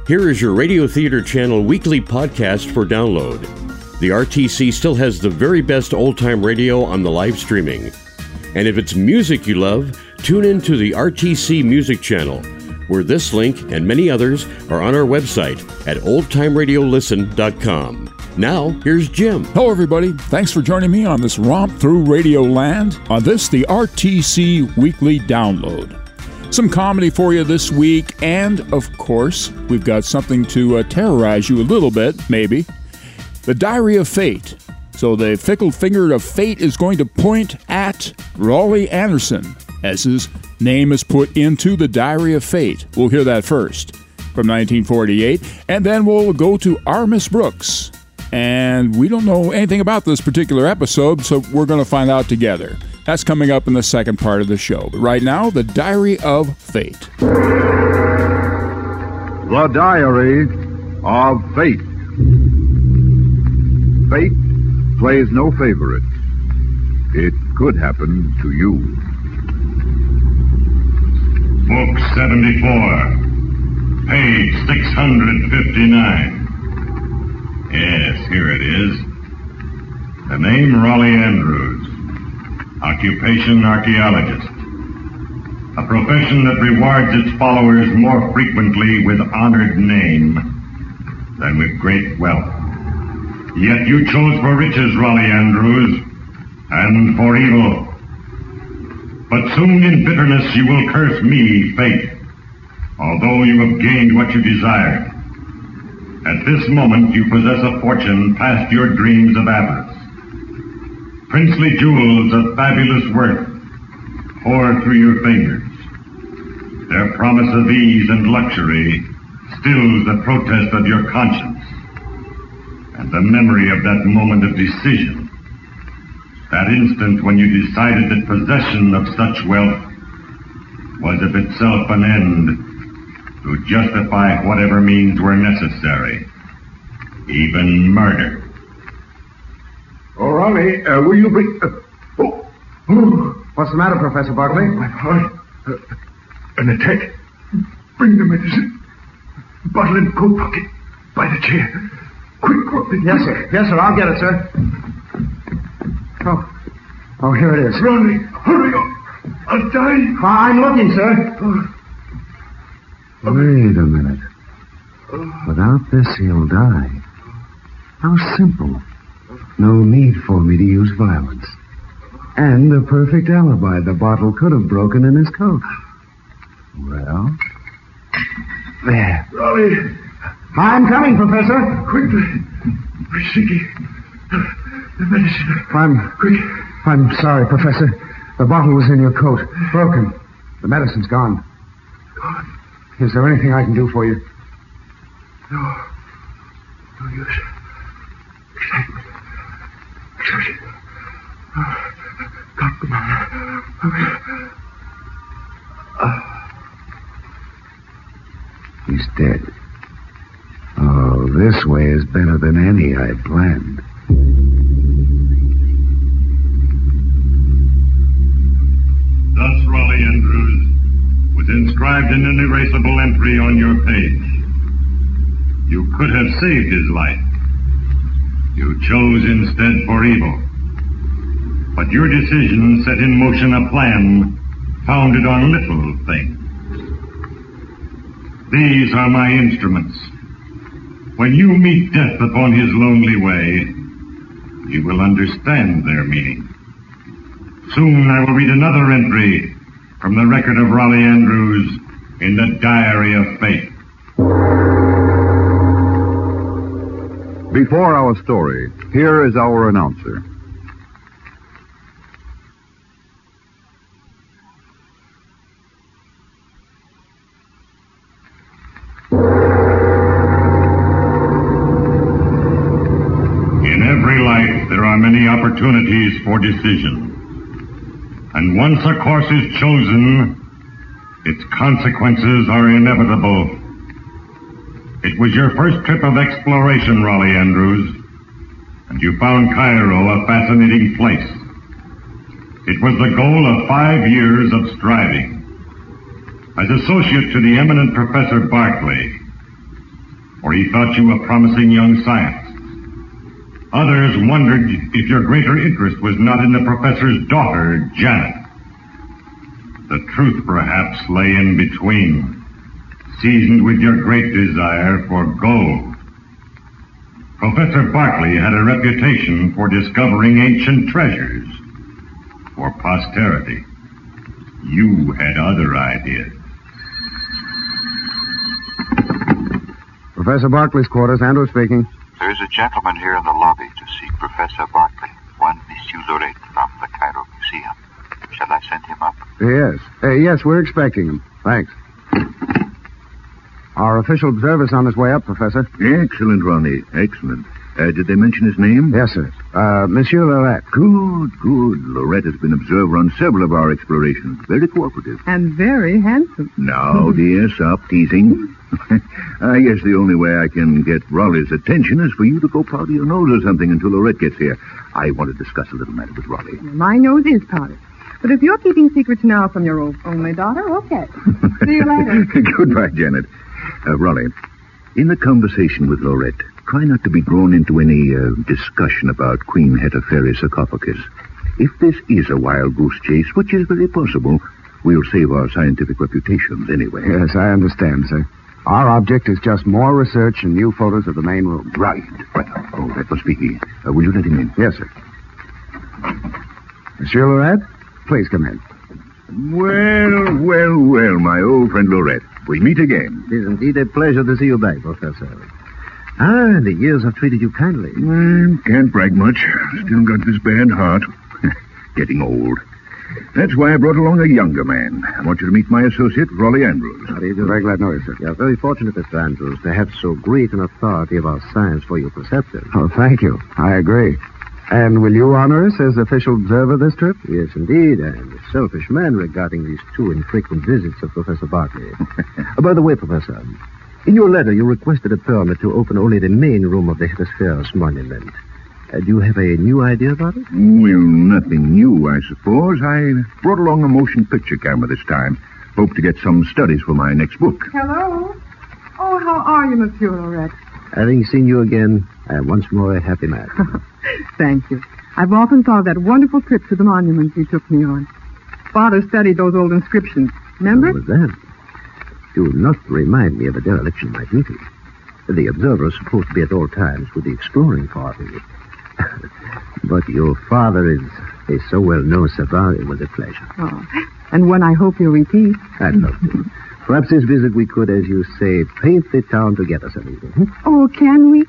Here is your Radio Theater Channel weekly podcast for download. The RTC still has the very best old-time radio on the live streaming. And if it's music you love, tune in to the RTC Music Channel, where this link and many others are on our website at oldtimeradiolisten.com. Now, here's Jim. Hello, everybody. Thanks for joining me on this romp through Radio Land. On this, the RTC Weekly Download. Some comedy for you this week, and, of course, we've got something to terrorize you a little bit, maybe. The Diary of Fate. So the fickle finger of fate is going to point at Raleigh Anderson, as his name is put into the Diary of Fate. We'll hear that first, from 1948, and then we'll go to Our Miss Brooks. And we don't know anything about this particular episode, so we're going to find out together. That's coming up in the second part of the show. But right now, the Diary of Fate. The Diary of Fate. Fate plays no favorites. It could happen to you. Book 74, page 659. Yes, here it is. The name Raleigh Andrews. Occupation archaeologist. A profession that rewards its followers more frequently with honored name than with great wealth. Yet you chose for riches, Raleigh Andrews, and for evil. But soon in bitterness you will curse me, fate, although you have gained what you desired. At this moment you possess a fortune past your dreams of avarice. Princely jewels of fabulous worth pour through your fingers. Their promise of ease and luxury stills the protest of your conscience and the memory of that moment of decision, that instant when you decided that possession of such wealth was of itself an end to justify whatever means were necessary, even murder. Oh, Raleigh, will you bring... What's the matter, Professor Barclay? My heart. An attack. Bring the medicine. Bottle and coat pocket. By the chair. Quick, Raleigh. Yes, sir. Yes, sir. I'll get it, sir. Oh, here it is. Raleigh, hurry up. I'll die. I'm looking, sir. Wait a minute. Without this, he'll die. How simple. No need for me to use violence. And a perfect alibi. The bottle could have broken in his coat. Well, there. Raleigh. I'm coming, Professor. Quickly. Rashiki. The medicine. I'm sorry, Professor. The bottle was in your coat. Broken. The medicine's gone. Gone? Is there anything I can do for you? No use. Excitement. Exertion. Got the man. He's dead. Oh, this way is better than any I'd planned. Thus, Raleigh Andrews was inscribed in an erasable entry on your page. You could have saved his life. You chose instead for evil. But your decision set in motion a plan founded on little things. These are my instruments. When you meet death upon his lonely way, you will understand their meaning. Soon I will read another entry from the record of Raleigh Andrews in the Diary of Fate. Before our story, here is our announcer. In every life, there are many opportunities for decision. And once a course is chosen, its consequences are inevitable. It was your first trip of exploration, Raleigh Andrews, and you found Cairo a fascinating place. It was the goal of 5 years of striving. As associate to the eminent Professor Barclay, for he thought you a promising young scientist. Others wondered if your greater interest was not in the professor's daughter, Janet. The truth, perhaps, lay in between, seasoned with your great desire for gold. Professor Barclay had a reputation for discovering ancient treasures for posterity. You had other ideas. Professor Barclay's quarters. Andrew speaking. There's a gentleman here in the lobby to see Professor Barclay, one Monsieur Lorette from the Cairo Museum. Shall I send him up? Yes. Yes, we're expecting him. Thanks. Our official observer's on his way up, Professor. Excellent, Ronnie. Excellent. Did they mention his name? Yes, sir. Monsieur Lorette. Good, good. Lorette has been observer on several of our explorations. Very cooperative. And very handsome. Now, dear, stop teasing. I guess the only way I can get Raleigh's attention is for you to go powder your nose or something until Lorette gets here. I want to discuss a little matter with Raleigh. My nose is powdered. But if you're keeping secrets now from your only daughter, okay. See you later. Goodbye, Janet. Raleigh, in the conversation with Lorette, try not to be drawn into any discussion about Queen Hetepheres' sarcophagus. If this is a wild goose chase, which is very possible, we'll save our scientific reputations anyway. Yes, I understand, sir. Our object is just more research and new photos of the main room. Right. Oh, that must be he. Will you let him in? Yes, sir. Monsieur Lorette, please come in. Well, my old friend Lorette. We meet again. It is indeed a pleasure to see you back, Professor. The years have treated you kindly. Can't brag much. Still got this bad heart. Getting old. That's why I brought along a younger man. I want you to meet my associate, Raleigh Andrews. How do you do? Very glad to know you, sir. You are very fortunate, Mr. Andrews, to have so great an authority of our science for your preceptors. Oh, thank you. I agree. And will you honor us as official observer this trip? Yes, indeed. I am a selfish man regarding these two infrequent visits of Professor Barclay. By the way, Professor, in your letter you requested a permit to open only the main room of the Hetepheres monument. Do you have a new idea about it? Well, nothing new, I suppose. I brought along a motion picture camera this time. Hope to get some studies for my next book. Hello. Oh, how are you, Monsieur Lorette? Having seen you again, I am once more a happy man. Thank you. I've often thought of that wonderful trip to the monuments you took me on. Father studied those old inscriptions. Remember? What was that? Do not remind me of a dereliction of my duty. The observer is supposed to be at all times with the exploring party. But your father is so well-known savant, it was a pleasure. Oh, and one I hope you'll repeat. I'd love to. Perhaps this visit we could, as you say, paint the town together some evening. Oh, can we?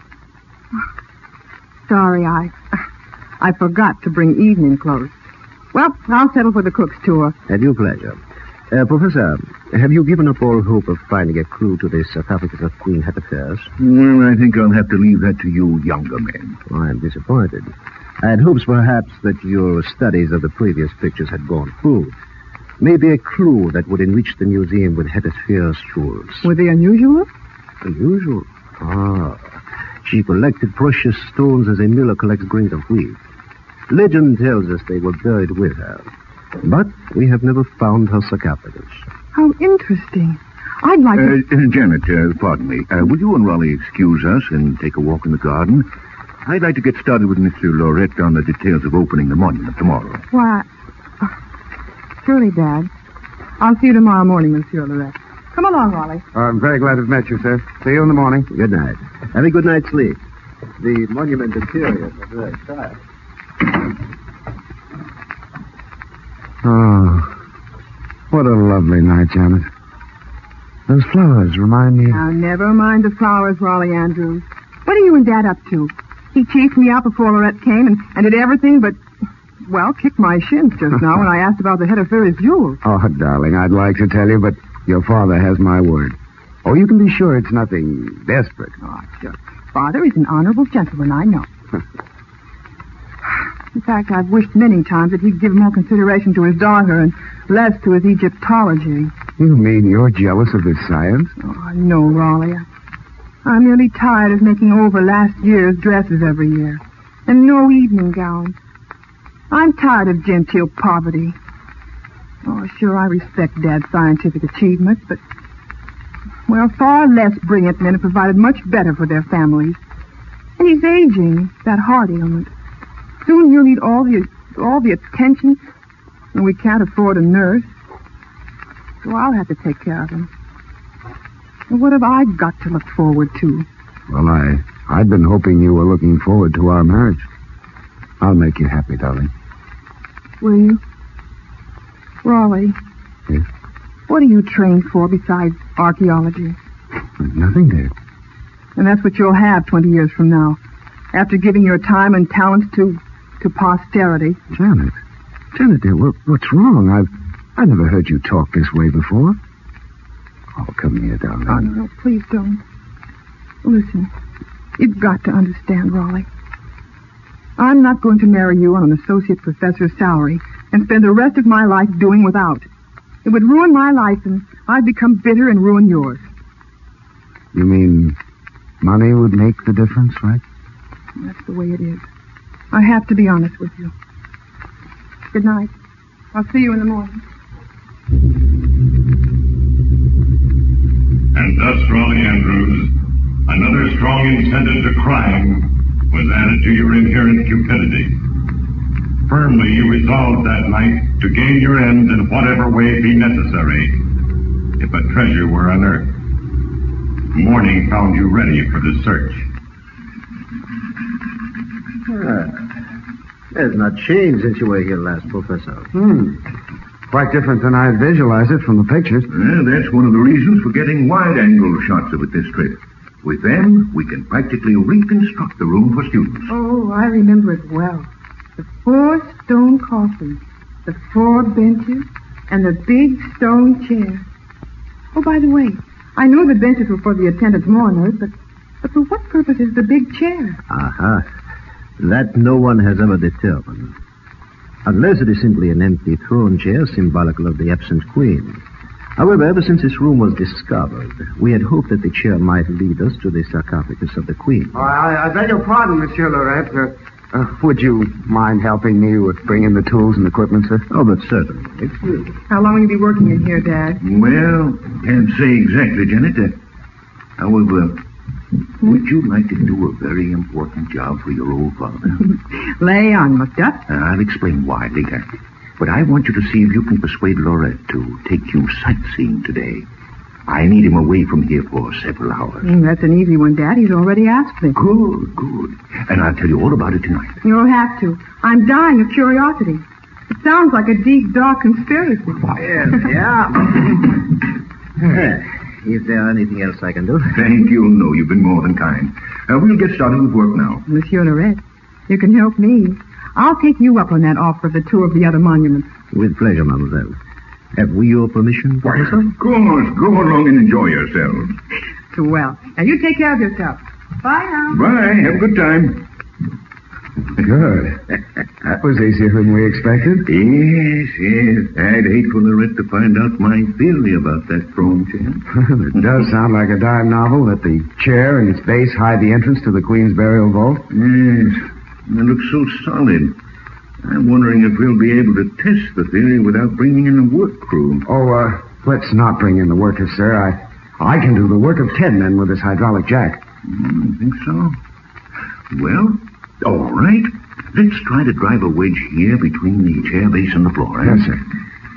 Sorry, I forgot to bring evening clothes. Well, I'll settle for the cook's tour. At your pleasure. Professor, have you given up all hope of finding a clue to this sarcophagus of Queen Hetepheres? Well, I think I'll have to leave that to you younger men. Oh, I'm disappointed. I had hopes, perhaps, that your studies of the previous pictures had borne fruit. Maybe a clue that would enrich the museum with Hetepheres' jewels. Were they unusual? Unusual? Ah. She collected precious stones as a miller collects grains of wheat. Legend tells us they were buried with her. But we have never found her sarcophagus. How interesting. I'd like to... Janet, pardon me. Will you and Raleigh excuse us and take a walk in the garden? I'd like to get started with Mr. Lorette on the details of opening the monument tomorrow. Why... surely, Dad. I'll see you tomorrow morning, Monsieur Lorette. Come along, Raleigh. I'm very glad to have met you, sir. See you in the morning. Good night. Have a good night's sleep. The monument interior is very fine. Oh, what a lovely night, Janet. Those flowers remind me... Now, never mind the flowers, Raleigh Andrews. What are you and Dad up to? He chased me out before Lorette came and did everything but, well, kick my shins just now when I asked about the Hetepheres' jewels. Oh, darling, I'd like to tell you, but your father has my word. Oh, you can be sure it's nothing desperate. Oh, sure. Father is an honorable gentleman, I know. In fact, I've wished many times that he'd give more consideration to his daughter and less to his Egyptology. You mean you're jealous of his science? Oh, no, Raleigh. I'm nearly tired of making over last year's dresses every year. And no evening gowns. I'm tired of genteel poverty. Oh, sure, I respect Dad's scientific achievements, but well, far less brilliant men have provided much better for their families. And he's aging, that heart ailment. Soon he'll need all the attention, and we can't afford a nurse. So I'll have to take care of him. And what have I got to look forward to? Well, I'd been hoping you were looking forward to our marriage. I'll make you happy, darling. Will you? Raleigh. Yes? What are you trained for besides archaeology? Nothing, dear. And that's what you'll have 20 years from now, after giving your time and talents to posterity. Janet, dear, what's wrong? I've never heard you talk this way before. Oh, come here, darling. Oh, no, please don't. Listen, you've got to understand, Raleigh. I'm not going to marry you on an associate professor's salary and spend the rest of my life doing without. It would ruin my life, and I'd become bitter and ruin yours. You mean money would make the difference, right? That's the way it is. I have to be honest with you. Good night. I'll see you in the morning. And thus, Raleigh Andrews, another strong incentive to crime was added to your inherent cupidity. Firmly you resolved that night to gain your ends in whatever way be necessary, if a treasure were unearthed. Morning found you ready for the search. There's not changed since you were here last, Professor. Quite different than I visualized it from the pictures. That's one of the reasons for getting wide-angle shots of it this trip. With them, we can practically reconstruct the room for students. Oh, I remember it well. The 4 stone coffins, the 4 benches, and the big stone chair. Oh, by the way, I know the benches were for the attendants' mourners, but for what purpose is the big chair? Aha. That no one has ever determined. Unless it is simply an empty throne chair symbolical of the absent queen. However, ever since this room was discovered, we had hoped that the chair might lead us to the sarcophagus of the queen. I beg your pardon, Monsieur Lorette. Would you mind helping me with bringing the tools and equipment, sir? Oh, but certainly. How long will you be working in here, Dad? Well, can't say exactly, Janet. However, would you like to do a very important job for your old father? Lay on, Macduff. I'll explain why later. But I want you to see if you can persuade Lorette to take you sightseeing today. I need him away from here for several hours. That's an easy one, Dad. He's already asked me. Good. And I'll tell you all about it tonight. You'll have to. I'm dying of curiosity. It sounds like a deep, dark conspiracy. Yeah. Is there anything else I can do? Thank you. No, you've been more than kind. We'll get started with work now. Monsieur Lorette, you can help me. I'll take you up on that offer of the tour of the other monuments. With pleasure, mademoiselle. Have we your permission, Professor? Of course. Go along and enjoy yourselves. Well, now you take care of yourself. Bye now. Bye. Have a good time. Good. That was easier than we expected. Yes. I'd hate for Lorette to find out my theory about that throne chair. It does sound like a dime novel that the chair and its base hide the entrance to the Queen's burial vault. Yes. It looks so solid. I'm wondering if we'll be able to test the theory without bringing in a work crew. Oh, let's not bring in the workers, sir. I can do the work of 10 men with this hydraulic jack. I think so. Well, all right. Let's try to drive a wedge here between the chair base and the floor. Yes, sir.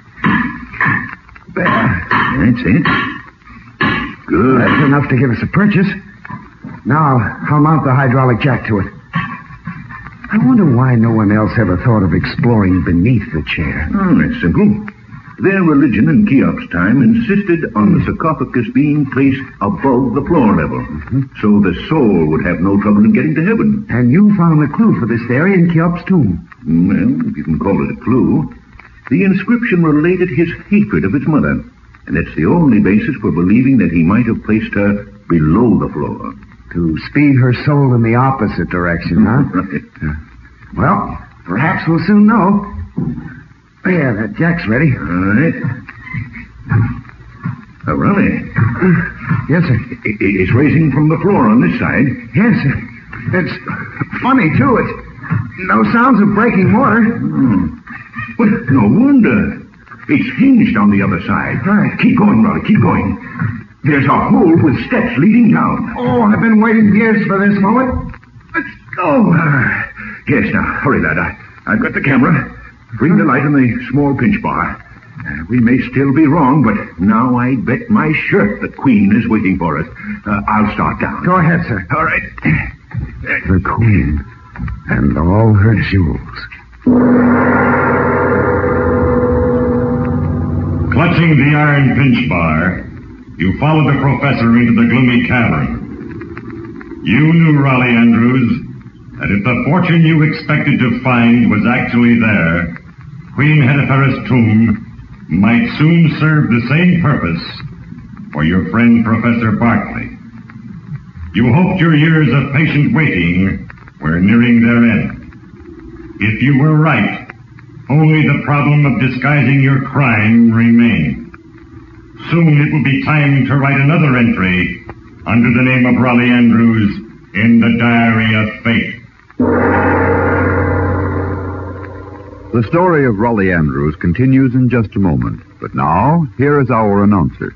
That's it. Good. That's enough to give us a purchase. Now, I'll mount the hydraulic jack to it. I wonder why no one else ever thought of exploring beneath the chair. Oh, that's simple. Their religion in Cheops' time insisted on the sarcophagus being placed above the floor level, so the soul would have no trouble in getting to heaven. And you found the clue for this theory in Cheops' tomb. Well, if you can call it a clue. The inscription related his hatred of his mother, and that's the only basis for believing that he might have placed her below the floor. To speed her soul in the opposite direction, huh? Right. Well, perhaps we'll soon know. Yeah, that jack's ready. All right. Raleigh. Yes, sir. It's raising from the floor on this side. Yes, sir. It's funny, too. It's no sounds of breaking water. Well, no wonder. It's hinged on the other side. Right. Keep going, Raleigh. Keep going. There's a hole with steps leading down. Oh, I've been waiting years for this moment. Let's go. Yes, now, hurry, lad. I've got the camera. Bring the light on the small pinch bar. We may still be wrong, but now I bet my shirt the Queen is waiting for us. I'll start down. Go ahead, sir. All right. The Queen and all her jewels. Clutching the iron pinch bar, you followed the professor into the gloomy cavern. You knew, Raleigh Andrews, that if the fortune you expected to find was actually there, Queen Hetepheres' tomb might soon serve the same purpose for your friend Professor Barclay. You hoped your years of patient waiting were nearing their end. If you were right, only the problem of disguising your crime remained. Soon it will be time to write another entry under the name of Raleigh Andrews in the Diary of Fate. The story of Raleigh Andrews continues in just a moment. But now, here is our announcer.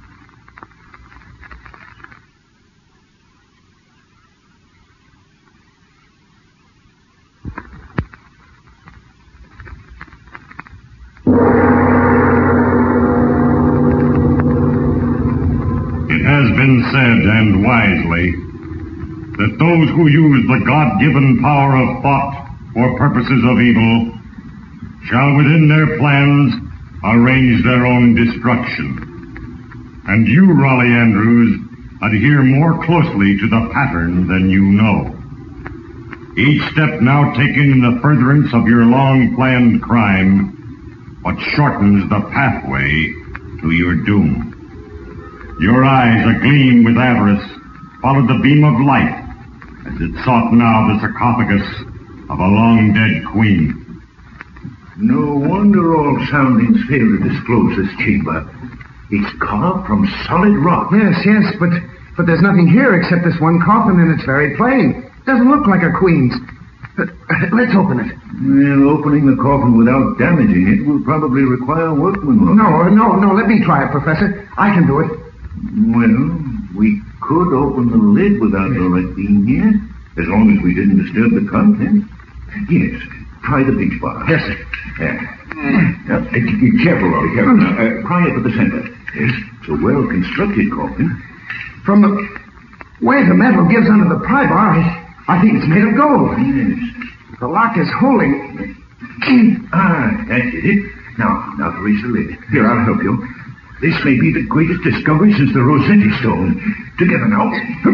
It has been said, and wisely, that those who use the God-given power of thought for purposes of evil shall within their plans arrange their own destruction. And you, Raleigh Andrews, adhere more closely to the pattern than you know. Each step now taken in the furtherance of your long-planned crime but shortens the pathway to your doom. Your eyes, agleam with avarice, followed the beam of light as it sought now the sarcophagus of a long-dead queen. No wonder all soundings fail to disclose this chamber. It's carved from solid rock. Yes, but there's nothing here except this one coffin, and it's very plain. Doesn't look like a queen's. But let's open it. Well, opening the coffin without damaging it will probably require workmanship. No, let me try it, Professor. I can do it. Well, we could open the lid without Lorette being here, as long as we didn't disturb the contents. Yes, try the pinch bar. Yes, sir. Now, careful, Rory, careful. Pry it at the center. Yes, it's a well-constructed coffin. From the way the metal gives under the pry bar, I think it's made of gold. Yes. The lock is holding. That's it. Now to raise the lid. Here, I'll help you. This may be the greatest discovery since the Rossetti stone. Together now.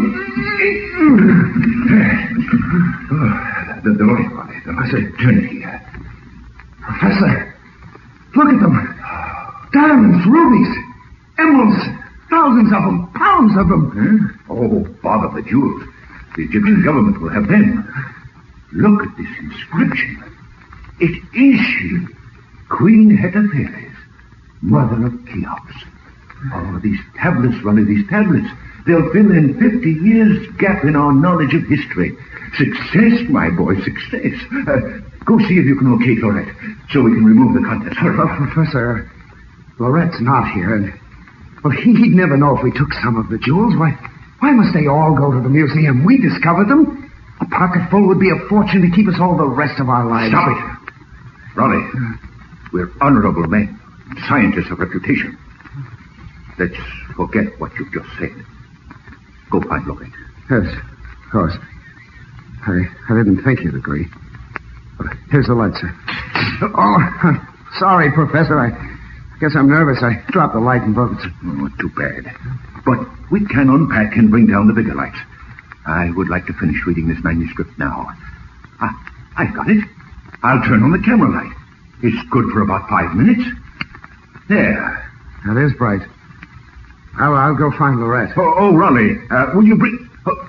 The light, Rory. I said, turn it here. Professor, look at them. Diamonds, rubies, emeralds, thousands of them, pounds of them. Huh? Oh, bother the jewels. The Egyptian government will have them. Look at this inscription. It is she, Queen Hetepheres, mother of Cheops. Oh, these tablets, Ronnie, these tablets. They'll fill in 50 years' gap in our knowledge of history. Success, my boy, success. Go see if you can locate Lorette, so we can remove the contents. Hurry. Professor, Lorette's not here, and well, he'd never know if we took some of the jewels. Why must they all go to the museum? We discovered them. A pocket full would be a fortune to keep us all the rest of our lives. Stop it. Raleigh, we're honorable men, scientists of reputation. Let's forget what you've just said. Go find Lorette. Yes, of course. I didn't think you'd agree. But here's the light, sir. Oh, sorry, Professor. I guess I'm nervous. I dropped the light and broke it. Oh, too bad. But we can unpack and bring down the bigger lights. I would like to finish reading this manuscript now. I've got it. I'll turn on the camera light. It's good for about 5 minutes. There. That is bright. I'll go find Lorette. Oh, Raleigh, will you bring...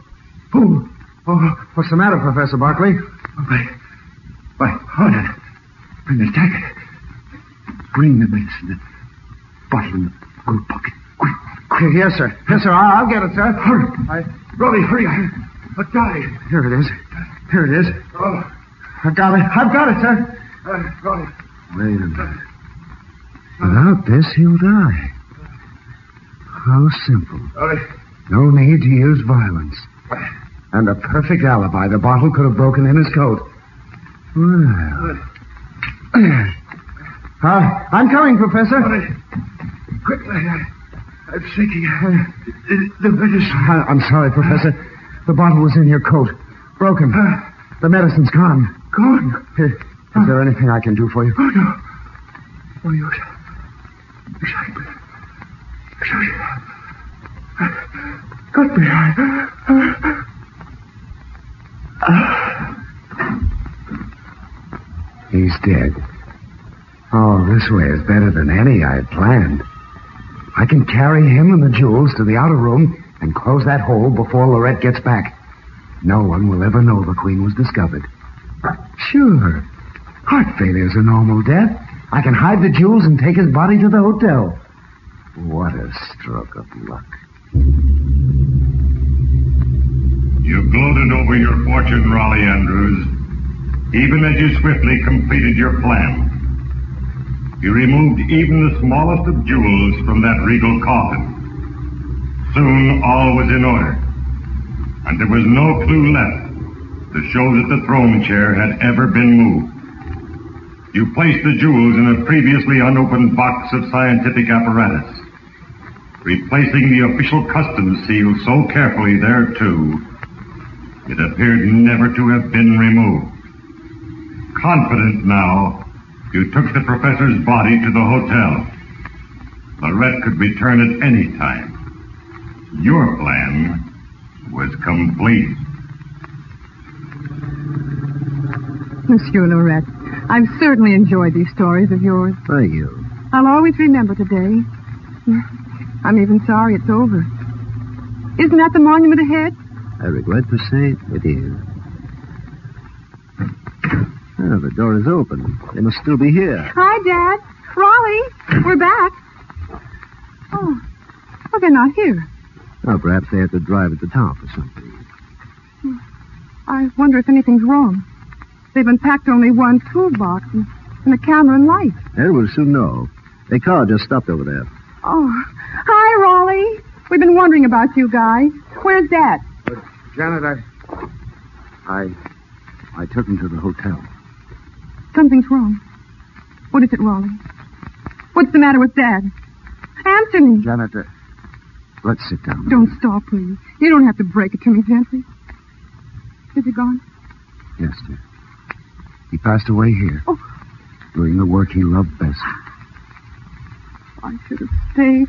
What's the matter, Professor Barclay? My heart and attack. Bring the medicine, the bottle in the coat pocket. Quick. Yes, sir. Yes, sir. I'll get it, sir. Hurry. Raleigh, hurry. I'll die. Here it is. Here it is. Oh. I've got it, sir. Raleigh. Wait a minute. Without this, he'll die. How simple. No need to use violence. And a perfect alibi. The bottle could have broken in his coat. Well. I'm coming, Professor. Quickly, I'm thinking. The medicine. I'm sorry, Professor. The bottle was in your coat. Broken. The medicine's gone. Gone? Is there anything I can do for you? Oh, no. Oh, you... Got me. He's dead. Oh, this way is better than any I had planned. I can carry him and the jewels to the outer room and close that hole before Lorette gets back. No one will ever know the Queen was discovered. Sure. Heart failure's a normal death. I can hide the jewels and take his body to the hotel. What a stroke of luck. You gloated over your fortune, Raleigh Andrews, even as you swiftly completed your plan. You removed even the smallest of jewels from that regal coffin. Soon all was in order, and there was no clue left to show that the throne chair had ever been moved. You placed the jewels in a previously unopened box of scientific apparatus, replacing the official customs seal so carefully there, too, it appeared never to have been removed. Confident now, you took the professor's body to the hotel. Lorette could return at any time. Your plan was complete. Monsieur Lorette, I've certainly enjoyed these stories of yours. Thank you. I'll always remember today. I'm even sorry it's over. Isn't that the monument ahead? I regret to say it is. Oh, the door is open. They must still be here. Hi, Dad. Raleigh, we're back. Oh, well, they're not here. Well, perhaps they had to drive into town for something. I wonder if anything's wrong. They've unpacked only one toolbox and a camera and light. And we'll soon know. A car just stopped over there. Oh, hi, Raleigh. We've been wondering about you guys. Where's Dad? Janet, I took him to the hotel. Something's wrong. What is it, Raleigh? What's the matter with Dad? Answer me. Janet, let's sit down. Don't stop, please. You don't have to break it to me gently. Is he gone? Yes, dear. He passed away here. Oh. Doing the work he loved best. I should have stayed.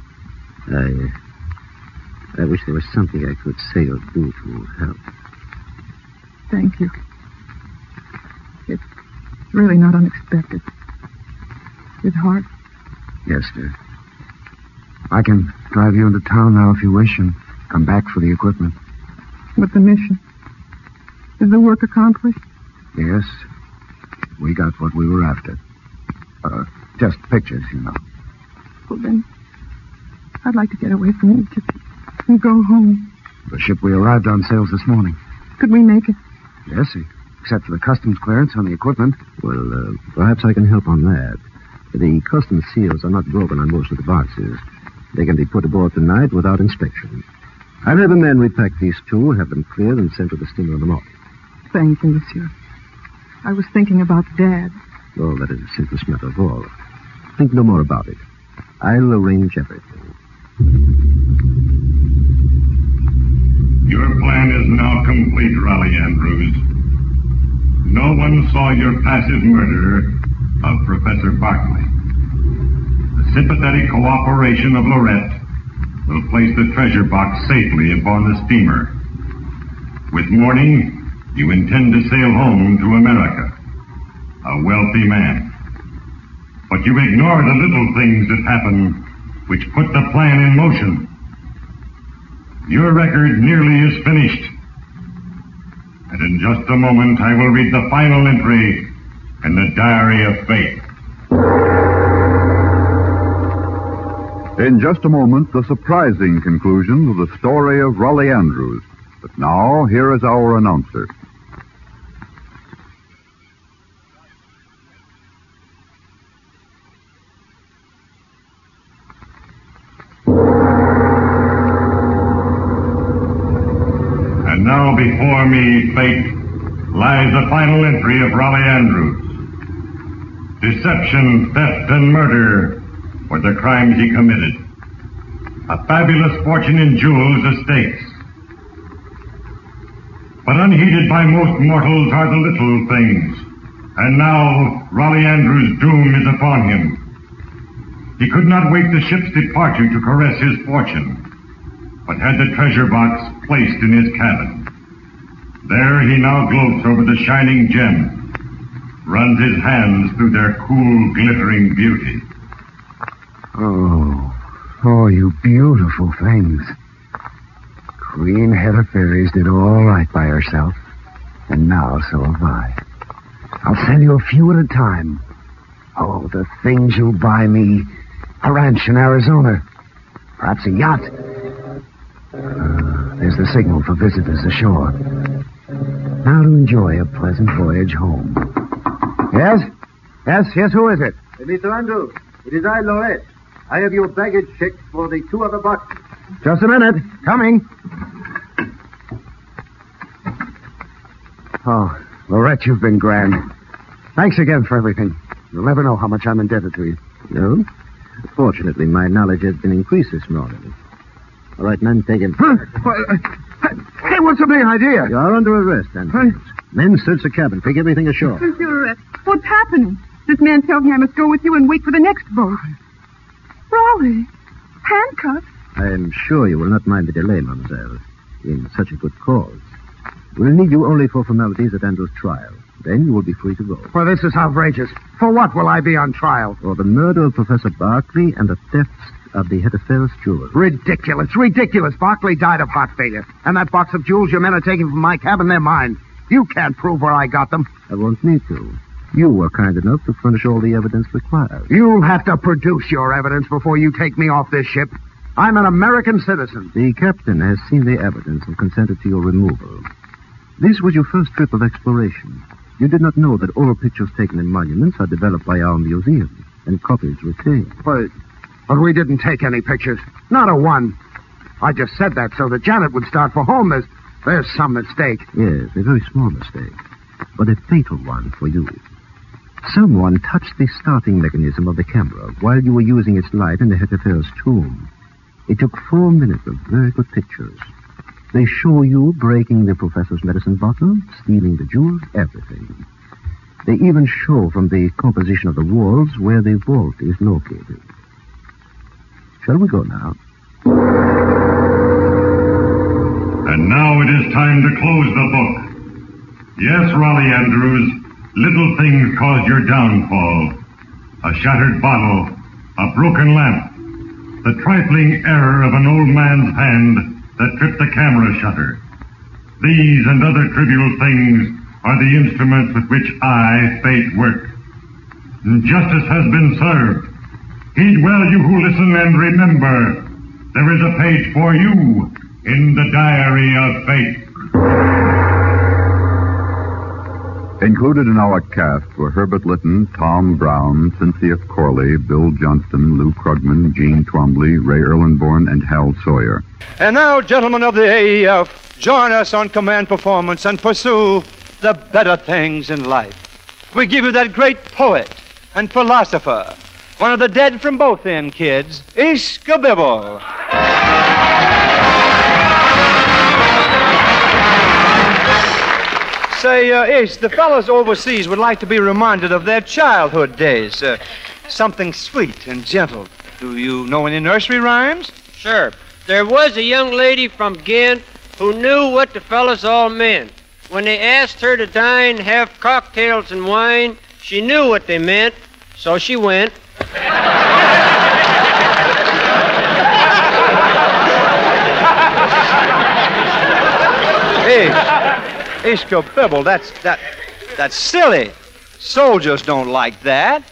I wish there was something I could say or do to help. Thank you. It's really not unexpected. His heart. Yes, dear. I can drive you into town now if you wish and come back for the equipment. What's the mission? Is the work accomplished? Yes. We got what we were after. Just pictures, you know. Well, then, I'd like to get away from Egypt and go home. The ship we arrived on sails this morning. Could we make it? Yes, except for the customs clearance on the equipment. Well, perhaps I can help on that. The customs seals are not broken on most of the boxes. They can be put aboard tonight without inspection. I'll have a man repack these two, have them cleared, and sent to the steamer in the morning. Thank you, monsieur. I was thinking about Dad. Oh, that is the simplest matter of all. Think no more about it. I'll arrange everything. Your plan is now complete, Raleigh Andrews. No one saw your passive murder of Professor Barclay. The sympathetic cooperation of Lorette will place the treasure box safely aboard the steamer. With morning, you intend to sail home to America, a wealthy man. But you ignore the little things that happen which put the plan in motion. Your record nearly is finished. And in just a moment, I will read the final entry in the Diary of Fate. In just a moment, the surprising conclusion of the story of Raleigh Andrews. But now, here is our announcer. And now before me, fate, lies the final entry of Raleigh Andrews. Deception, theft, and murder were the crimes he committed. A fabulous fortune in jewels, estates. But unheeded by most mortals are the little things. And now Raleigh Andrews' doom is upon him. He could not wait the ship's departure to caress his fortune, but had the treasure box placed in his cabin. There he now gloats over the shining gems, runs his hands through their cool, glittering beauty. Oh, you beautiful things. Queen Hedda Fairies did all right by herself, and now so have I. I'll sell you a few at a time. Oh, the things you'll buy me. A ranch in Arizona. Perhaps a yacht. There's the signal for visitors ashore. Now to enjoy a pleasant voyage home. Yes, who is it? Mr. Andrews, it is I, Lorette. I have your baggage checked for the 2 other boxes. Just a minute. Coming. Oh, Lorette, you've been grand. Thanks again for everything. You'll never know how much I'm indebted to you. No? Fortunately, my knowledge has been increased this morning. All right, men, take him. Hey, what's the big idea? You are under arrest, Andrews. Men, search the cabin. Take everything ashore. Monsieur, what's happening? This man tells me I must go with you and wait for the next boat. Raleigh, handcuffed? I am sure you will not mind the delay, mademoiselle, in such a good cause. We'll need you only for formalities at Andrews' trial. Then you will be free to go. Well, this is outrageous. For what will I be on trial? For the murder of Professor Barclay and the theft of the Hedda Fairies jewels. Ridiculous. Barclay died of heart failure. And that box of jewels your men are taking from my cabin, they're mine. You can't prove where I got them. I won't need to. You were kind enough to furnish all the evidence required. You'll have to produce your evidence before you take me off this ship. I'm an American citizen. The captain has seen the evidence and consented to your removal. This was your first trip of exploration. You did not know that all pictures taken in monuments are developed by our museum and copies retained. But we didn't take any pictures. Not a one. I just said that so that Janet would start for home. There's some mistake. Yes, a very small mistake, but a fatal one for you. Someone touched the starting mechanism of the camera while you were using its light in the Hedda Fairies' tomb. It took 4 minutes of very good pictures. They show you breaking the professor's medicine bottle, stealing the jewels, everything. They even show from the composition of the walls where the vault is located. Shall we go now? And now it is time to close the book. Yes, Raleigh Andrews, little things caused your downfall. A shattered bottle, a broken lamp, the trifling error of an old man's hand that tripped the camera shutter. These and other trivial things are the instruments with which I, fate, work. And justice has been served. Heed well, you who listen, and remember, there is a page for you in the diary of fate. Included in our cast were Herbert Lytton, Tom Brown, Cynthia Corley, Bill Johnston, Lou Krugman, Gene Twombly, Ray Erlenborn, and Hal Sawyer. And now, gentlemen of the AEF, join us on command performance and pursue the better things in life. We give you that great poet and philosopher, one of the dead from both end kids, Ish Kabibble. Say, Ish, the fellows overseas would like to be reminded of their childhood days. Something sweet and gentle. Do you know any nursery rhymes? Sure. There was a young lady from Ghent who knew what the fellas all meant. When they asked her to dine, have cocktails and wine, she knew what they meant, so she went. Ish Kabibble, that's silly. Soldiers don't like that.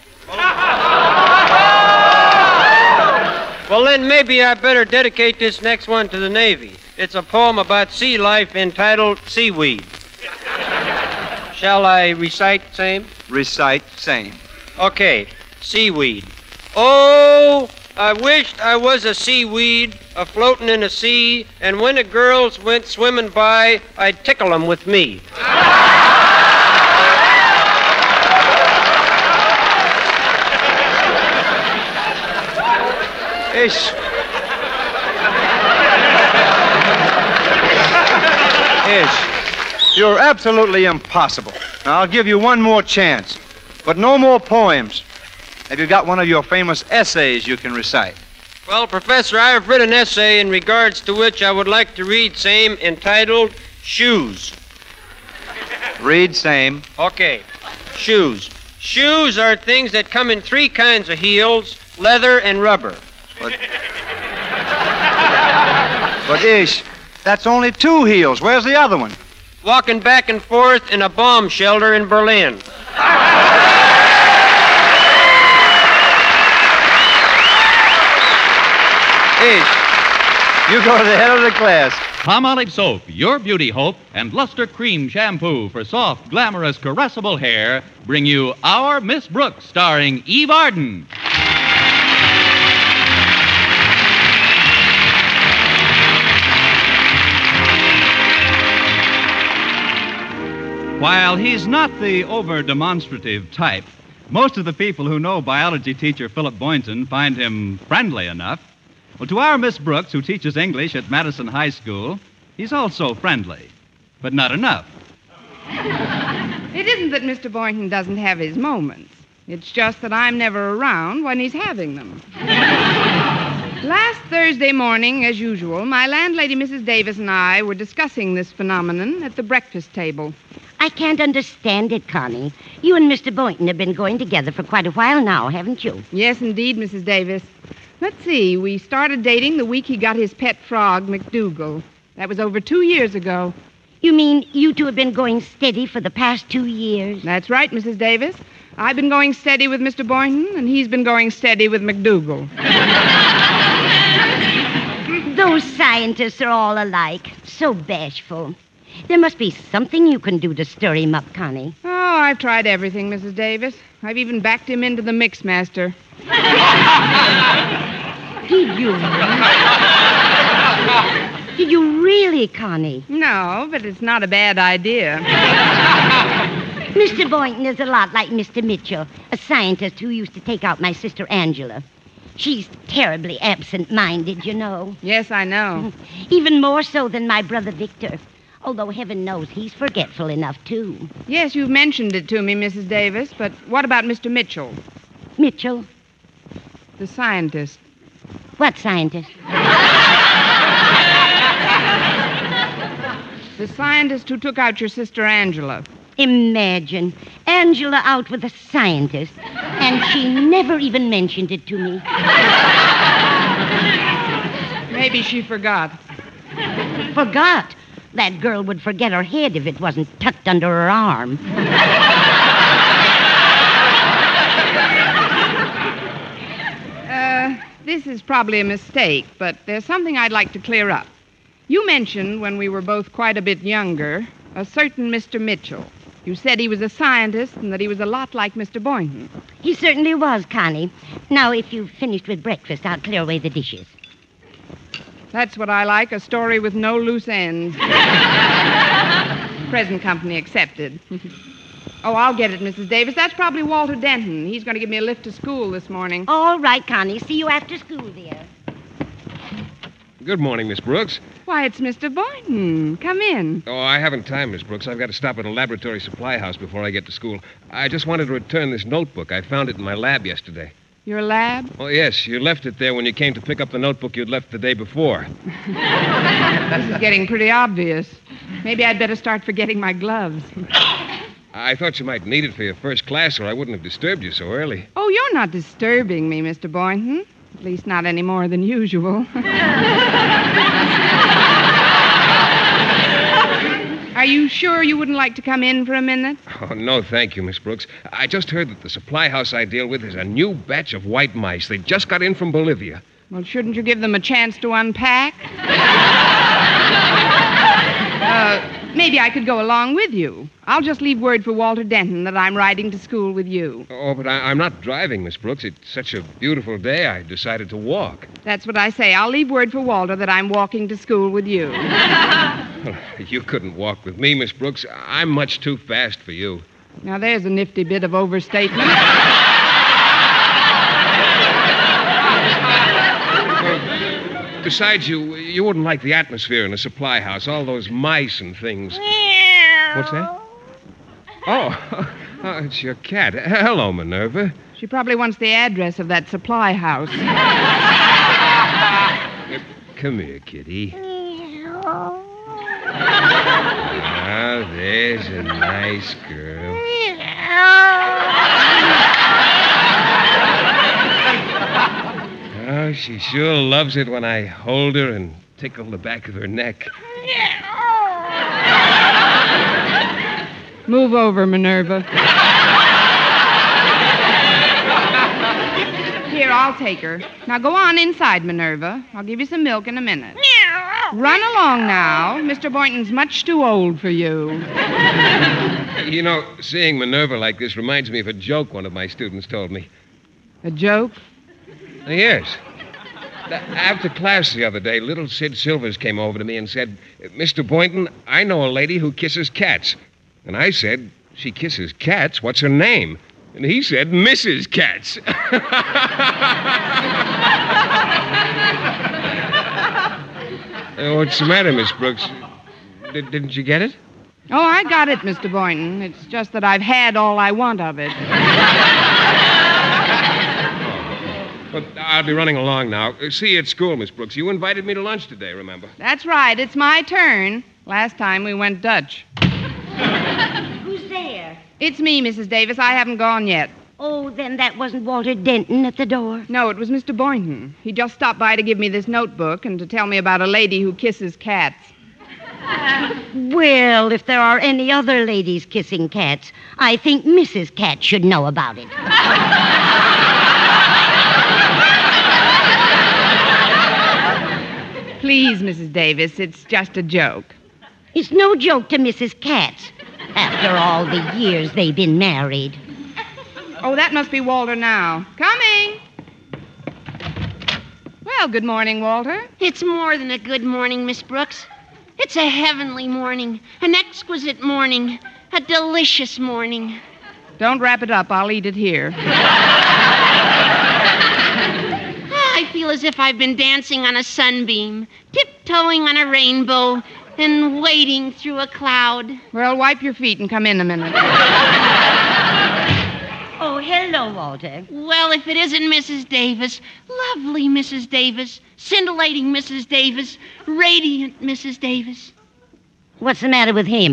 Well, then maybe I better dedicate this next one to the Navy. It's a poem about sea life entitled Seaweed. Shall I recite same? Recite same. Okay. Seaweed. Oh, I wished I was a seaweed, a-floating in a sea, and when the girls went swimming by, I'd tickle 'em with me. Ish. Ish. You're absolutely impossible. Now, I'll give you one more chance, but no more poems. Have you got one of your famous essays you can recite? Well, Professor, I have written an essay in regards to which I would like to read same, entitled Shoes. Read same. Okay. Shoes. Shoes are things that come in three kinds of heels, leather and rubber. But Ish, that's only two heels. Where's the other one? Walking back and forth in a bomb shelter in Berlin. Ish, you go to the head of the class. Palmolive Soap, your beauty hope, and Luster Cream Shampoo for soft, glamorous, caressable hair bring you Our Miss Brooks, starring Eve Arden. While he's not the over-demonstrative type, most of the people who know biology teacher Philip Boynton find him friendly enough. Well, to our Miss Brooks, who teaches English at Madison High School, he's also friendly, but not enough. It isn't that Mr. Boynton doesn't have his moments. It's just that I'm never around when he's having them. Last Thursday morning, as usual, my landlady, Mrs. Davis, and I were discussing this phenomenon at the breakfast table. I can't understand it, Connie. You and Mr. Boynton have been going together for quite a while now, haven't you? Yes, indeed, Mrs. Davis. Let's see, we started dating the week he got his pet frog, McDougal. That was over 2 years ago. You mean you two have been going steady for the past 2 years? That's right, Mrs. Davis. I've been going steady with Mr. Boynton, and he's been going steady with McDougal. Those scientists are all alike. So bashful. There must be something you can do to stir him up, Connie. Oh, I've tried everything, Mrs. Davis. I've even backed him into the Mixmaster. Did you? Did you really, Connie? No, but it's not a bad idea. Mr. Boynton is a lot like Mr. Mitchell, a scientist who used to take out my sister Angela. She's terribly absent-minded, you know. Yes, I know. Even more so than my brother Victor. Although heaven knows he's forgetful enough, too. Yes, you've mentioned it to me, Mrs. Davis, but what about Mr. Mitchell? Mitchell? The scientist. What scientist? The scientist who took out your sister Angela. Imagine. Angela out with a scientist, and she never even mentioned it to me. Maybe she forgot. Forgot? That girl would forget her head if it wasn't tucked under her arm. This is probably a mistake, but there's something I'd like to clear up. You mentioned, when we were both quite a bit younger, a certain Mr. Mitchell. You said he was a scientist and that he was a lot like Mr. Boynton. He certainly was, Connie. Now, if you've finished with breakfast, I'll clear away the dishes. That's what I like, a story with no loose ends. Present company accepted. Oh, I'll get it, Mrs. Davis. That's probably Walter Denton. He's going to give me a lift to school this morning. All right, Connie. See you after school, dear. Good morning, Miss Brooks. Why, it's Mr. Boynton. Come in. Oh, I haven't time, Miss Brooks. I've got to stop at a laboratory supply house before I get to school. I just wanted to return this notebook. I found it in my lab yesterday. Your lab? Oh, yes. You left it there when you came to pick up the notebook you'd left the day before. This is getting pretty obvious. Maybe I'd better start forgetting my gloves. I thought you might need it for your first class, or I wouldn't have disturbed you so early. Oh, you're not disturbing me, Mr. Boynton. At least not any more than usual. Are you sure you wouldn't like to come in for a minute? Oh, no, thank you, Miss Brooks. I just heard that the supply house I deal with is a new batch of white mice. They just got in from Bolivia. Well, shouldn't you give them a chance to unpack? Maybe I could go along with you. I'll just leave word for Walter Denton that I'm riding to school with you. Oh, but I'm not driving, Miss Brooks. It's such a beautiful day, I decided to walk. That's what I say. I'll leave word for Walter that I'm walking to school with you. Well, you couldn't walk with me, Miss Brooks. I'm much too fast for you. Now, there's a nifty bit of overstatement. Besides, you wouldn't like the atmosphere in a supply house, all those mice and things. What's that? Oh, it's your cat. Hello, Minerva. She probably wants the address of that supply house. Come here, kitty. Ah, there's a nice girl. Oh, she sure loves it when I hold her and tickle the back of her neck. Move over, Minerva. Here, I'll take her. Now go on inside, Minerva. I'll give you some milk in a minute. Run along now. Mr. Boynton's much too old for you. You know, seeing Minerva like this reminds me of a joke one of my students told me. A joke? Yes. After class the other day, little Sid Silvers came over to me and said, Mr. Boynton, I know a lady who kisses cats. And I said, she kisses cats? What's her name? And he said, Mrs. Katz. What's the matter, Miss Brooks? Didn't you get it? Oh, I got it, Mr. Boynton. It's just that I've had all I want of it. But I'll be running along now. See you at school, Miss Brooks. You invited me to lunch today, remember? That's right. It's my turn. Last time we went Dutch. Who's there? It's me, Mrs. Davis. I haven't gone yet. Oh, then that wasn't Walter Denton at the door? No, it was Mr. Boynton. He just stopped by to give me this notebook and to tell me about a lady who kisses cats. Well, if there are any other ladies kissing cats, I think Mrs. Cat should know about it. Please, Mrs. Davis, it's just a joke. It's no joke to Mrs. Katz, after all the years they've been married. Oh, that must be Walter now. Coming! Well, good morning, Walter. It's more than a good morning, Miss Brooks. It's a heavenly morning, an exquisite morning, a delicious morning. Don't wrap it up. I'll eat it here. I feel as if I've been dancing on a sunbeam, tiptoeing on a rainbow, and wading through a cloud. Well, wipe your feet and come in a minute. Oh, hello, Walter. Well, if it isn't Mrs. Davis, lovely Mrs. Davis, scintillating Mrs. Davis, radiant Mrs. Davis. What's the matter with him?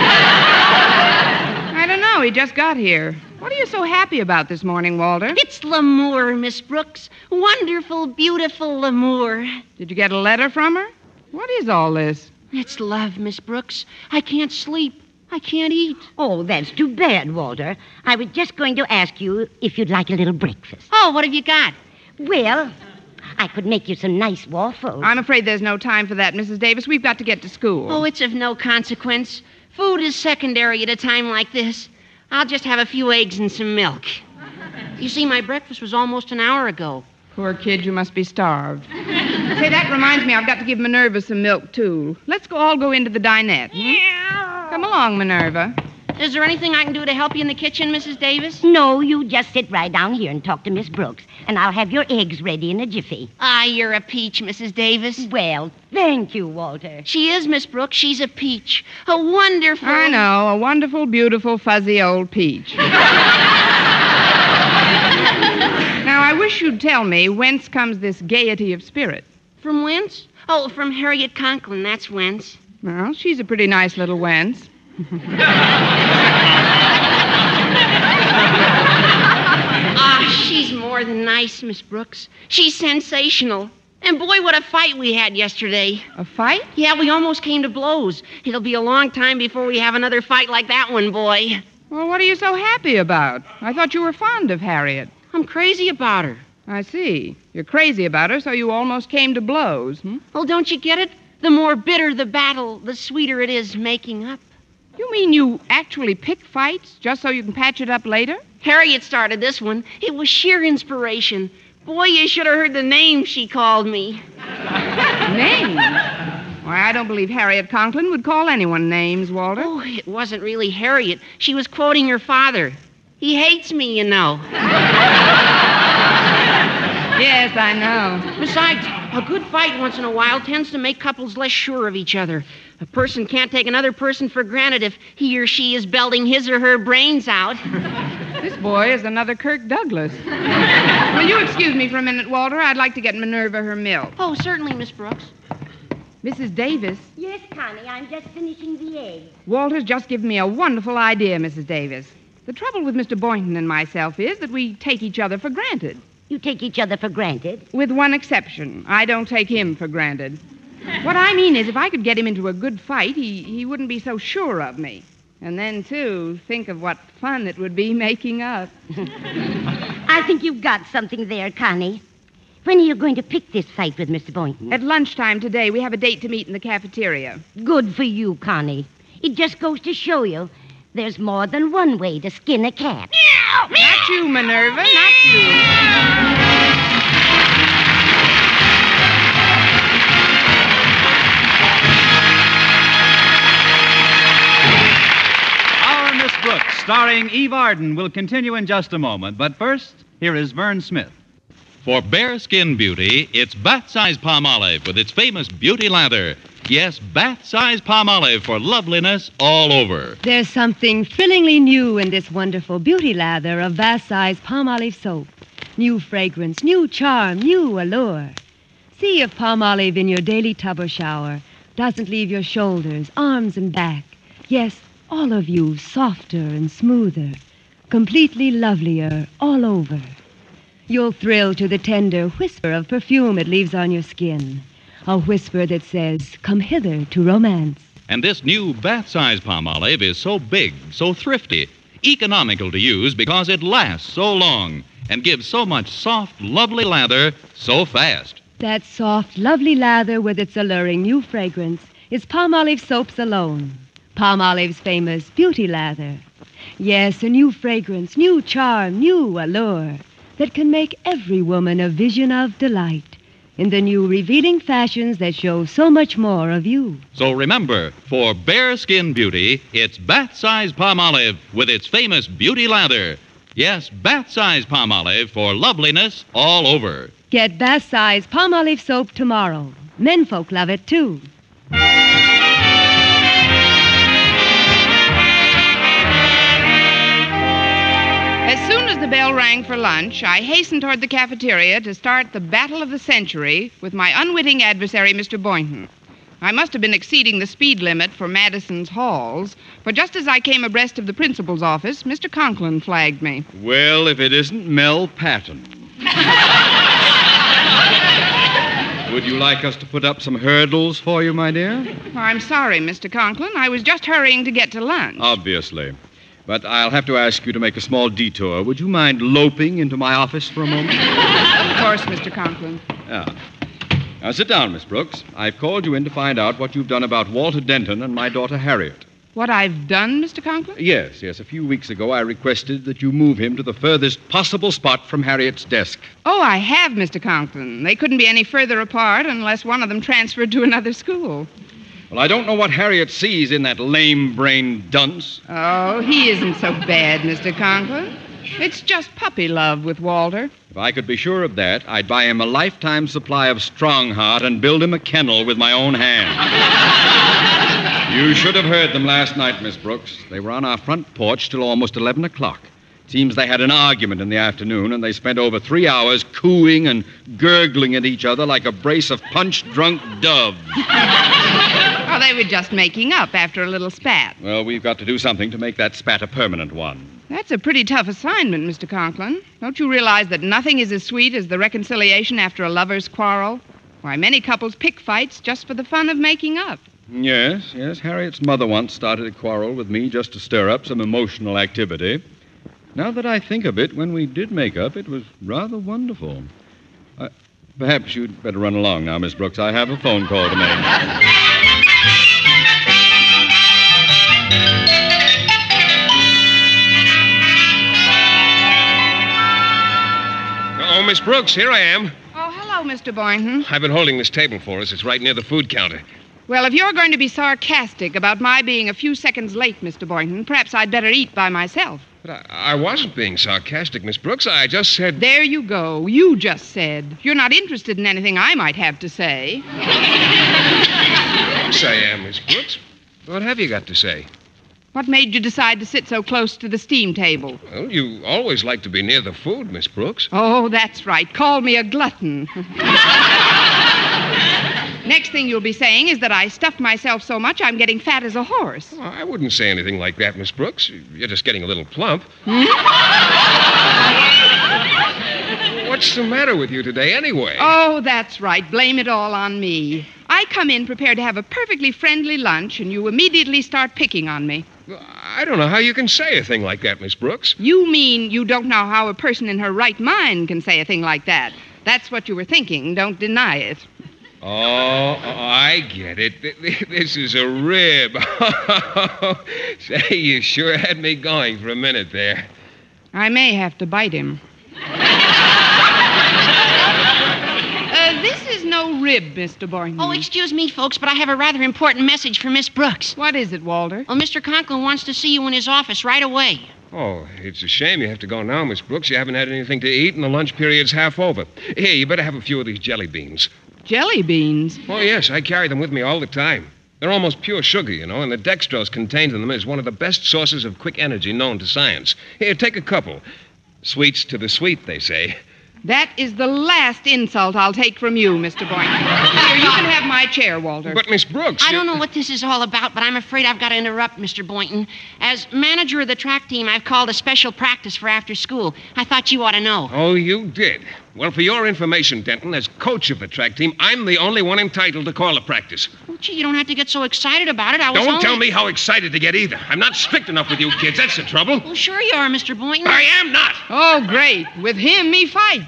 I don't know. He just got here. What are you so happy about this morning, Walter? It's l'amour, Miss Brooks. Wonderful, beautiful l'amour. Did you get a letter from her? What is all this? It's love, Miss Brooks. I can't sleep. I can't eat. Oh, that's too bad, Walter. I was just going to ask you if you'd like a little breakfast. Oh, what have you got? Well, I could make you some nice waffles. I'm afraid there's no time for that, Mrs. Davis. We've got to get to school. Oh, it's of no consequence. Food is secondary at a time like this. I'll just have a few eggs and some milk. You see, my breakfast was almost an hour ago. Poor kid, you must be starved. Say, that reminds me, I've got to give Minerva some milk, too. Let's all go into the dinette. Come along, Minerva. Is there anything I can do to help you in the kitchen, Mrs. Davis? No, you just sit right down here and talk to Miss Brooks, and I'll have your eggs ready in a jiffy. Ah, you're a peach, Mrs. Davis. Well, thank you, Walter. She is, Miss Brooks. She's a peach. A wonderful... I know, a wonderful, beautiful, fuzzy old peach. Now, I wish you'd tell me whence comes this gaiety of spirit. From whence? Oh, from Harriet Conklin, that's whence. Well, she's a pretty nice little whence. She's more than nice, Miss Brooks. She's sensational. And boy, what a fight we had yesterday. A fight? Yeah, we almost came to blows. It'll be a long time before we have another fight like that one, boy. Well, what are you so happy about? I thought you were fond of Harriet. I'm crazy about her. I see. You're crazy about her, so you almost came to blows, hmm? Oh, don't you get it? The more bitter the battle, the sweeter it is making up. You mean you actually pick fights just so you can patch it up later? Harriet started this one. It was sheer inspiration. Boy, you should have heard the name she called me. Names? Why, I don't believe Harriet Conklin would call anyone names, Walter. Oh, it wasn't really Harriet. She was quoting her father. He hates me, you know. Yes, I know. Besides, a good fight once in a while tends to make couples less sure of each other. A person can't take another person for granted if he or she is belting his or her brains out. This boy is another Kirk Douglas. Will you excuse me for a minute, Walter? I'd like to get Minerva her milk. Oh, certainly, Miss Brooks. Mrs. Davis. Yes, Connie, I'm just finishing the eggs. Walter's just given me a wonderful idea, Mrs. Davis. The trouble with Mr. Boynton and myself is that we take each other for granted. You take each other for granted? With one exception. I don't take him for granted. What I mean is, if I could get him into a good fight, he wouldn't be so sure of me. And then, too, think of what fun it would be making up. I think you've got something there, Connie. When are you going to pick this fight with Mr. Boynton? At lunchtime today. We have a date to meet in the cafeteria. Good for you, Connie. It just goes to show you there's more than one way to skin a cat. Meow! Not you, Minerva, not you. Miss Brooks, starring Eve Arden, will continue in just a moment. But first, here is Vern Smith. For bare skin beauty, it's Bath-Size Palmolive with its famous beauty lather. Yes, Bath-Size Palmolive for loveliness all over. There's something thrillingly new in this wonderful beauty lather of Bath-Size Palmolive soap. New fragrance, new charm, new allure. See if Palmolive in your daily tub or shower doesn't leave your shoulders, arms, and back. Yes, all of you softer and smoother, completely lovelier all over. You'll thrill to the tender whisper of perfume it leaves on your skin. A whisper that says, come hither to romance. And this new Bath-Size Palmolive is so big, so thrifty, economical to use because it lasts so long and gives so much soft, lovely lather so fast. That soft, lovely lather with its alluring new fragrance is Palmolive soaps alone. Palmolive's famous beauty lather. Yes, a new fragrance, new charm, new allure that can make every woman a vision of delight in the new revealing fashions that show so much more of you. So remember, for bare skin beauty, it's Bath-Size Palmolive with its famous beauty lather. Yes, Bath-Size Palmolive for loveliness all over. Get Bath-Size Palmolive soap tomorrow. Menfolk love it, too. As soon as the bell rang for lunch, I hastened toward the cafeteria to start the battle of the century with my unwitting adversary, Mr. Boynton. I must have been exceeding the speed limit for Madison's halls, for just as I came abreast of the principal's office, Mr. Conklin flagged me. Well, if it isn't Mel Patton. Would you like us to put up some hurdles for you, my dear? I'm sorry, Mr. Conklin. I was just hurrying to get to lunch. Obviously. But I'll have to ask you to make a small detour. Would you mind loping into my office for a moment? Of course, Mr. Conklin. Yeah. Now, sit down, Miss Brooks. I've called you in to find out what you've done about Walter Denton and my daughter Harriet. What I've done, Mr. Conklin? Yes. A few weeks ago, I requested that you move him to the furthest possible spot from Harriet's desk. Oh, I have, Mr. Conklin. They couldn't be any further apart unless one of them transferred to another school. Well, I don't know what Harriet sees in that lame-brained dunce. Oh, he isn't so bad, Mr. Conklin. It's just puppy love with Walter. If I could be sure of that, I'd buy him a lifetime supply of Strongheart and build him a kennel with my own hand. You should have heard them last night, Miss Brooks. They were on our front porch till almost 11 o'clock. Seems they had an argument in the afternoon, and they spent over 3 hours cooing and gurgling at each other like a brace of punch-drunk doves. Oh, they were just making up after a little spat. Well, we've got to do something to make that spat a permanent one. That's a pretty tough assignment, Mr. Conklin. Don't you realize that nothing is as sweet as the reconciliation after a lover's quarrel? Why, many couples pick fights just for the fun of making up. Yes. Harriet's mother once started a quarrel with me just to stir up some emotional activity. Now that I think of it, when we did make up, it was rather wonderful. Perhaps you'd better run along now, Miss Brooks. I have a phone call to make. Oh, Miss Brooks, here I am. Oh, hello, Mr. Boynton. I've been holding this table for us. It's right near the food counter. Well, if you're going to be sarcastic about my being a few seconds late, Mr. Boynton, perhaps I'd better eat by myself. But I wasn't being sarcastic, Miss Brooks. I just said... There you go. You just said. You're not interested in anything I might have to say. Of course I am, Miss Brooks. What have you got to say? What made you decide to sit so close to the steam table? Well, you always like to be near the food, Miss Brooks. Oh, that's right. Call me a glutton. Next thing you'll be saying is that I stuffed myself so much I'm getting fat as a horse. Well, I wouldn't say anything like that, Miss Brooks. You're just getting a little plump. What's the matter with you today, anyway? Oh, that's right. Blame it all on me. I come in prepared to have a perfectly friendly lunch, and you immediately start picking on me. I don't know how you can say a thing like that, Miss Brooks. You mean you don't know how a person in her right mind can say a thing like that. That's what you were thinking. Don't deny it. Oh, I get it. This is a rib. Say, you sure had me going for a minute there. I may have to bite him. This is no rib, Mr. Boynton. Oh, excuse me, folks, but I have a rather important message for Miss Brooks. What is it, Walter? Well, Mr. Conklin wants to see you in his office right away. Oh, it's a shame you have to go now, Miss Brooks. You haven't had anything to eat, and the lunch period's half over. Here, you better have a few of these jelly beans. Jelly beans? Oh, yes, I carry them with me all the time. They're almost pure sugar, you know, and the dextrose contained in them is one of the best sources of quick energy known to science. Here, take a couple. Sweets to the sweet, they say. That is the last insult I'll take from you, Mr. Boynton. Here, you can have my chair, Walter. But, Miss Brooks... I don't know what this is all about, but I'm afraid I've got to interrupt, Mr. Boynton. As manager of the track team, I've called a special practice for after school. I thought you ought to know. Oh, you did? Well, for your information, Denton, as coach of the track team, I'm the only one entitled to call a practice. Well, gee, you don't have to get so excited about it. Don't tell me how excited to get either. I'm not strict enough with you kids. That's the trouble. Well, sure you are, Mr. Boynton. I am not. Oh, great. With him, he fights.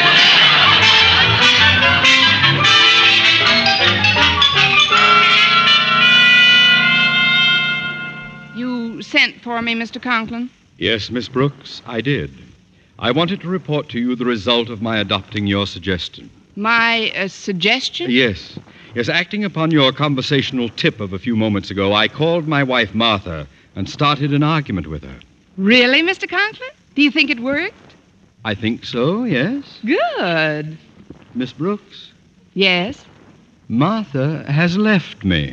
You sent for me, Mr. Conklin? Yes, Miss Brooks, I did. I wanted to report to you the result of my adopting your suggestion. My suggestion? Yes. Yes, acting upon your conversational tip of a few moments ago, I called my wife, Martha, and started an argument with her. Really, Mr. Conklin? Do you think it worked? I think so, yes. Good. Miss Brooks? Yes? Martha has left me.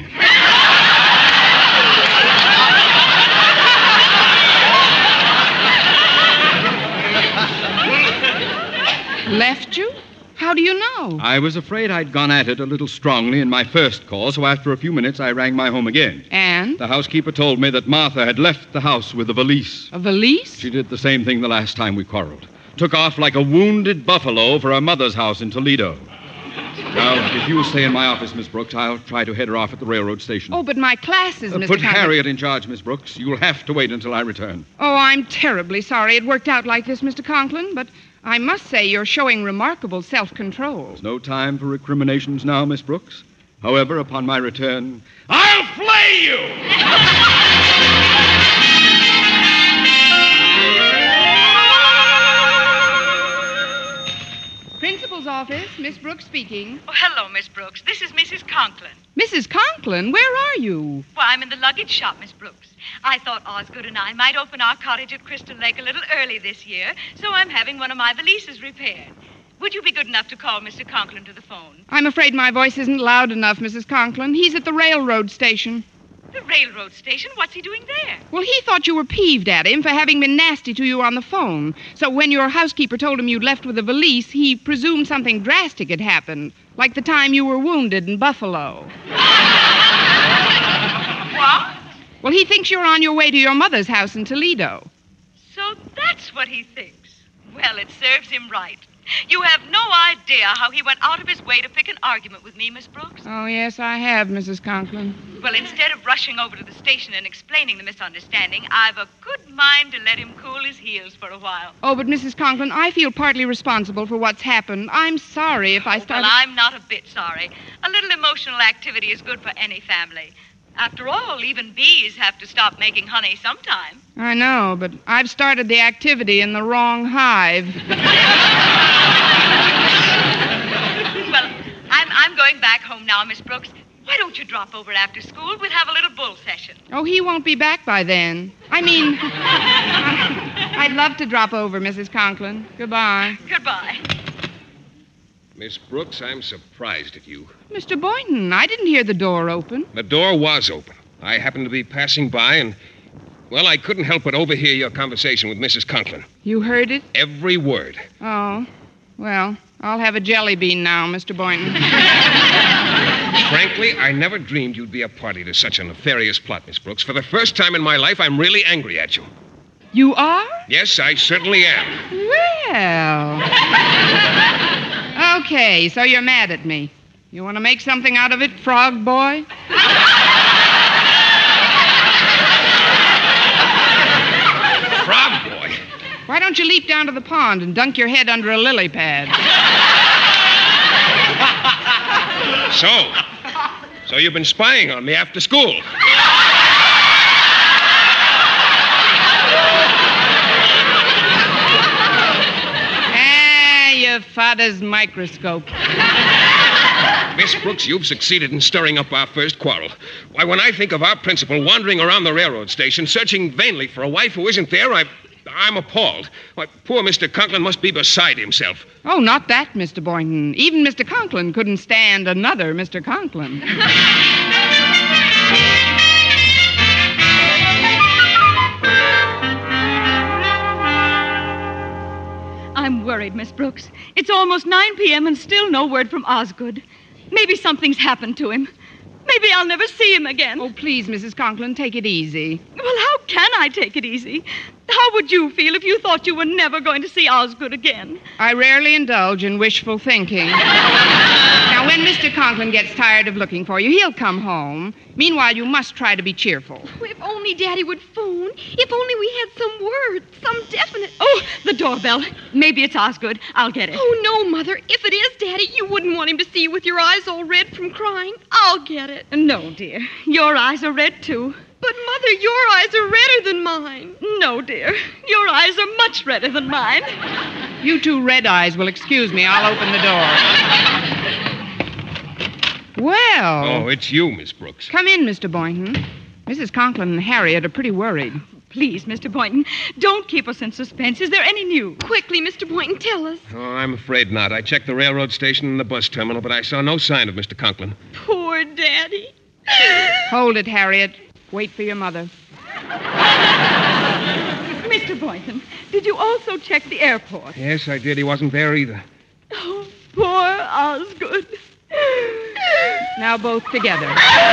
Left you? How do you know? I was afraid I'd gone at it a little strongly in my first call, so after a few minutes I rang my home again. And? The housekeeper told me that Martha had left the house with a valise. A valise? She did the same thing the last time we quarreled. Took off like a wounded buffalo for her mother's house in Toledo. Now, if you'll stay in my office, Miss Brooks, I'll try to head her off at the railroad station. Oh, but my classes, Mr. Put Conklin. Harriet in charge, Miss Brooks. You'll have to wait until I return. Oh, I'm terribly sorry it worked out like this, Mr. Conklin, but I must say you're showing remarkable self-control. There's no time for recriminations now, Miss Brooks. However, upon my return, I'll flay you! Principal's office, Miss Brooks speaking. Oh, hello, Miss Brooks. This is Mrs. Conklin. Mrs. Conklin, where are you? Well, I'm in the luggage shop, Miss Brooks. I thought Osgood and I might open our cottage at Crystal Lake a little early this year, so I'm having one of my valises repaired. Would you be good enough to call Mr. Conklin to the phone? I'm afraid my voice isn't loud enough, Mrs. Conklin. He's at the railroad station. The railroad station? What's he doing there? Well, he thought you were peeved at him for having been nasty to you on the phone. So when your housekeeper told him you'd left with a valise, he presumed something drastic had happened, like the time you were wounded in Buffalo. What? Well, he thinks you're on your way to your mother's house in Toledo. So that's what he thinks. Well, it serves him right. You have no idea how he went out of his way to pick an argument with me, Miss Brooks. Oh, yes, I have, Mrs. Conklin. Well, instead of rushing over to the station and explaining the misunderstanding, I've a good mind to let him cool his heels for a while. Oh, but Mrs. Conklin, I feel partly responsible for what's happened. I'm sorry if I started... Well, I'm not a bit sorry. A little emotional activity is good for any family. After all, even bees have to stop making honey sometime. I know, but I've started the activity in the wrong hive. Well, I'm going back home now, Miss Brooks. Why don't you drop over after school? We'll have a little bull session. Oh, he won't be back by then. I mean, I'd love to drop over, Mrs. Conklin. Goodbye. Goodbye. Miss Brooks, I'm surprised at you. Mr. Boynton, I didn't hear the door open. The door was open. I happened to be passing by and, well, I couldn't help but overhear your conversation with Mrs. Conklin. You heard it? Every word. Oh, well, I'll have a jelly bean now, Mr. Boynton. Frankly, I never dreamed you'd be a party to such a nefarious plot, Miss Brooks. For the first time in my life, I'm really angry at you. You are? Yes, I certainly am. Well. Okay, so you're mad at me. You want to make something out of it, frog boy? Frog boy? Why don't you leap down to the pond and dunk your head under a lily pad? So you've been spying on me after school. Your father's microscope. Miss Brooks, you've succeeded in stirring up our first quarrel. Why, when I think of our principal wandering around the railroad station, searching vainly for a wife who isn't there, I'm appalled. Why, poor Mr. Conklin must be beside himself. Oh, not that, Mr. Boynton. Even Mr. Conklin couldn't stand another Mr. Conklin. I'm worried, Miss Brooks. It's almost 9 p.m. and still no word from Osgood. Maybe something's happened to him. Maybe I'll never see him again. Oh, please, Mrs. Conklin, take it easy. Well, how can I take it easy? How would you feel if you thought you were never going to see Osgood again? I rarely indulge in wishful thinking. Now, when Mr. Conklin gets tired of looking for you, he'll come home. Meanwhile, you must try to be cheerful. Oh, if only Daddy would phone. If only we had some word, some definite... Oh, the doorbell. Maybe it's Osgood. I'll get it. Oh, no, Mother. If it is Daddy, you wouldn't want him to see you with your eyes all red from crying. I'll get it. No, dear. Your eyes are red, too. But, Mother, your eyes are redder than mine. No, dear. Your eyes are much redder than mine. You two red eyes will excuse me. I'll open the door. Well. Oh, it's you, Miss Brooks. Come in, Mr. Boynton. Mrs. Conklin and Harriet are pretty worried. Please, Mr. Boynton, don't keep us in suspense. Is there any news? Quickly, Mr. Boynton, tell us. Oh, I'm afraid not. I checked the railroad station and the bus terminal, but I saw no sign of Mr. Conklin. Poor Daddy. Hold it, Harriet. Wait for your mother. Mr. Boynton, did you also check the airport? Yes, I did. He wasn't there either. Oh, poor Osgood. Now both together.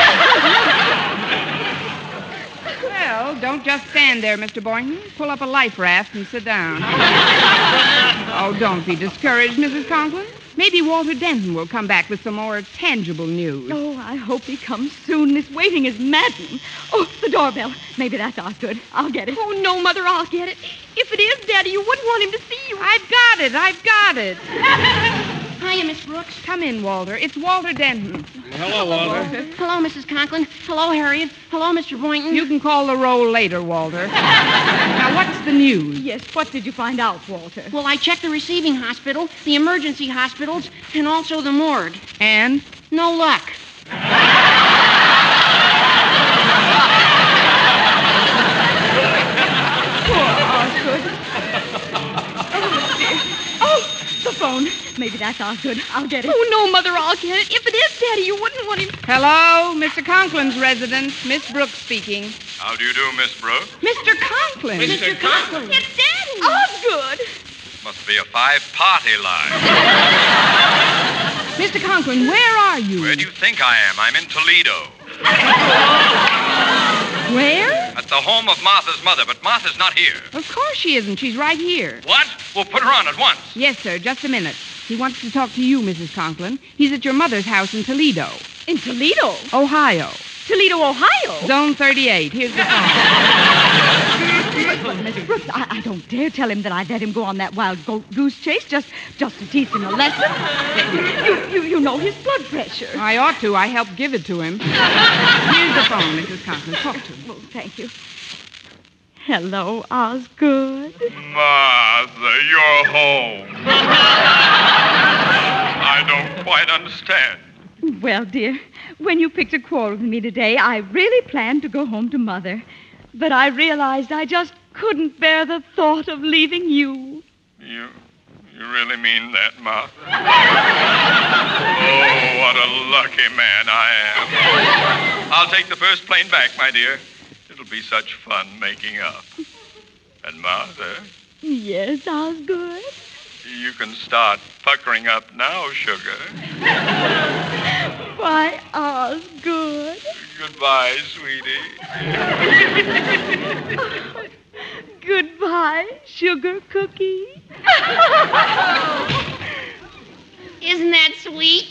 Well, don't just stand there, Mr. Boynton. Pull up a life raft and sit down. Oh, don't be discouraged, Mrs. Conklin. Maybe Walter Denton will come back with some more tangible news. Oh, I hope he comes soon. This waiting is maddening. Oh, the doorbell. Maybe that's Osgood. I'll get it. Oh, no, Mother, I'll get it. If it is Daddy, you wouldn't want him to see you. I've got it. Hiya, Miss Brooks. Come in, Walter. It's Walter Denton. Hello, Walter. Hello, Mrs. Conklin. Hello, Harriet. Hello, Mr. Boynton. You can call the roll later, Walter. Now, what's the news? Yes, what did you find out, Walter? Well, I checked the receiving hospital, the emergency hospitals, and also the morgue. And? No luck. Poor Osgood. Oh, dear. Oh, the phone. Maybe that's Osgood. I'll get it. Oh, no, Mother, I'll get it. If it is Daddy, you wouldn't want him... Hello, Mr. Conklin's residence. Miss Brooks speaking. How do you do, Miss Brooks? Mr. Conklin. Mr. Conklin. It's Daddy. Osgood. Must be a five-party line. Mr. Conklin, where are you? Where do you think I am? I'm in Toledo. Where? At the home of Martha's mother, but Martha's not here. Of course she isn't. She's right here. What? We'll put her on at once. Yes, sir. Just a minute. He wants to talk to you, Mrs. Conklin. He's at your mother's house in Toledo. In Toledo? Ohio. Toledo, Ohio? Zone 38. Here's the phone. But, Miss Brooks, I don't dare tell him that I let him go on that wild goose chase just to teach him a lesson. You know his blood pressure. I ought to. I helped give it to him. Here's the phone, Mrs. Conklin. Talk to him. Well, thank you. Hello, Osgood. Martha, you're home. I don't quite understand. Well, dear, when you picked a quarrel with me today, I really planned to go home to Mother. But I realized I just couldn't bear the thought of leaving you. You really mean that, Martha? Oh, what a lucky man I am. I'll take the first plane back, my dear. It'll be such fun making up. And Martha, Yes, Osgood. you can start puckering up now, sugar. Why, Osgood. Goodbye, sweetie. Goodbye, sugar cookie. Isn't that sweet?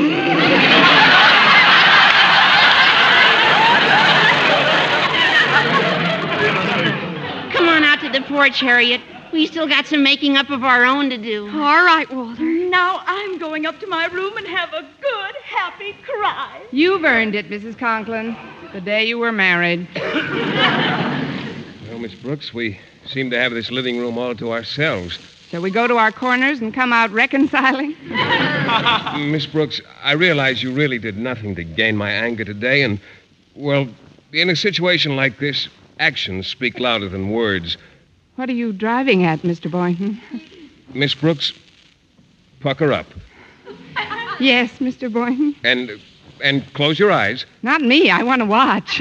Come on out to the porch, Harriet. We still got some making up of our own to do. All right, Walter. Now I'm going up to my room and have a good, happy cry. You've earned it, Mrs. Conklin. The day you were married. Well, Miss Brooks, we seem to have this living room all to ourselves. Shall we go to our corners and come out reconciling? Miss Brooks, I realize you really did nothing to gain my anger today, and, well, in a situation like this, actions speak louder than words. What are you driving at, Mr. Boynton? Miss Brooks, pucker up. Yes, Mr. Boynton. And close your eyes. Not me. I want to watch.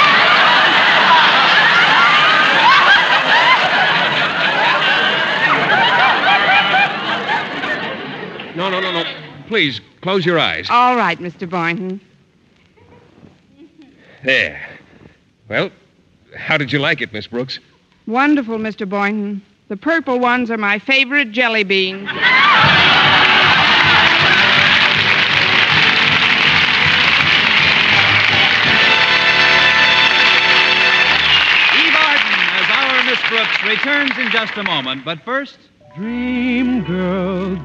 No. Please, close your eyes. All right, Mr. Boynton. There. Well, how did you like it, Miss Brooks? Wonderful, Mr. Boynton. The purple ones are my favorite jelly beans. Steve Arden as our Miss Brooks returns in just a moment. But first, Dream girl,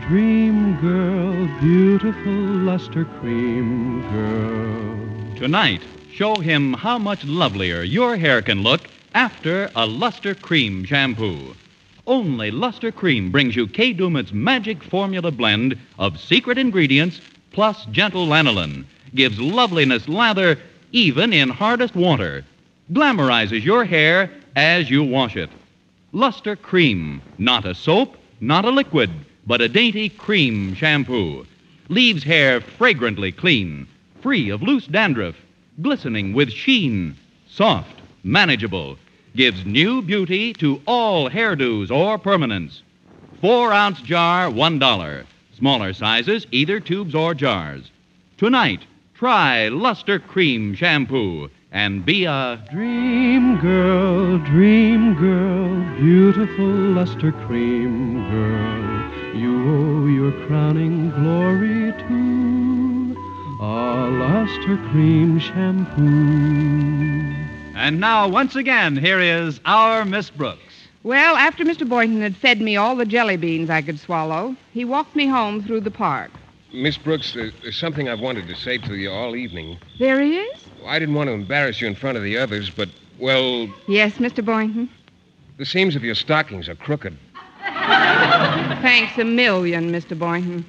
beautiful luster cream girl. Tonight, show him how much lovelier your hair can look after a Luster Cream shampoo. Only Luster Cream brings you Kay Daumit's magic formula blend of secret ingredients plus gentle lanolin. Gives loveliness lather even in hardest water. Glamorizes your hair as you wash it. Luster Cream, not a soap, not a liquid, but a dainty cream shampoo. Leaves hair fragrantly clean, free of loose dandruff, glistening with sheen, soft, manageable. Gives new beauty to all hairdos or permanents. 4-ounce jar, $1. Smaller sizes, either tubes or jars. Tonight, try Luster Cream shampoo and be a Dream girl, beautiful luster cream girl. You owe your crowning glory to a luster cream shampoo. And now, once again, here is our Miss Brooks. Well, after Mr. Boynton had fed me all the jelly beans I could swallow, he walked me home through the park. Miss Brooks, there's something I've wanted to say to you all evening. There he is? I didn't want to embarrass you in front of the others, but, well... Yes, Mr. Boynton? The seams of your stockings are crooked. Thanks a million, Mr. Boynton.